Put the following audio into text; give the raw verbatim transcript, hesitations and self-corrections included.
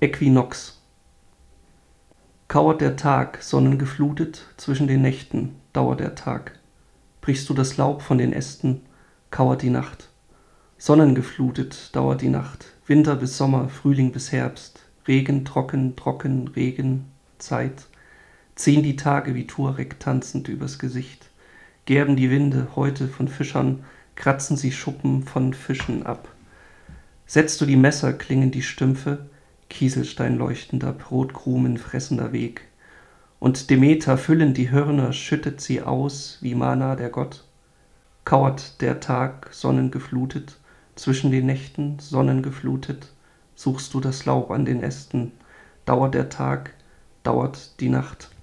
Äquinox. Kauert der Tag, sonnengeflutet, zwischen den Nächten dauert der Tag. Brichst du das Laub von den Ästen, kauert die Nacht. Sonnengeflutet dauert die Nacht, Winter bis Sommer, Frühling bis Herbst, Regen, trocken, trocken, Regen, Zeit. Ziehen die Tage wie Tuareg tanzend übers Gesicht, gerben die Winde Häute von Fischern, kratzen sie Schuppen von Fischen ab. Setzt du die Messer, klingen die Stümpfe, Kieselstein leuchtender, Brotkrumen fressender Weg. Und Demeter füllend die Hörner, schüttet sie aus wie Mana der Gott. Kauert der Tag, sonnengeflutet, zwischen den Nächten, sonnengeflutet, suchst du das Laub an den Ästen, dauert der Tag, dauert die Nacht.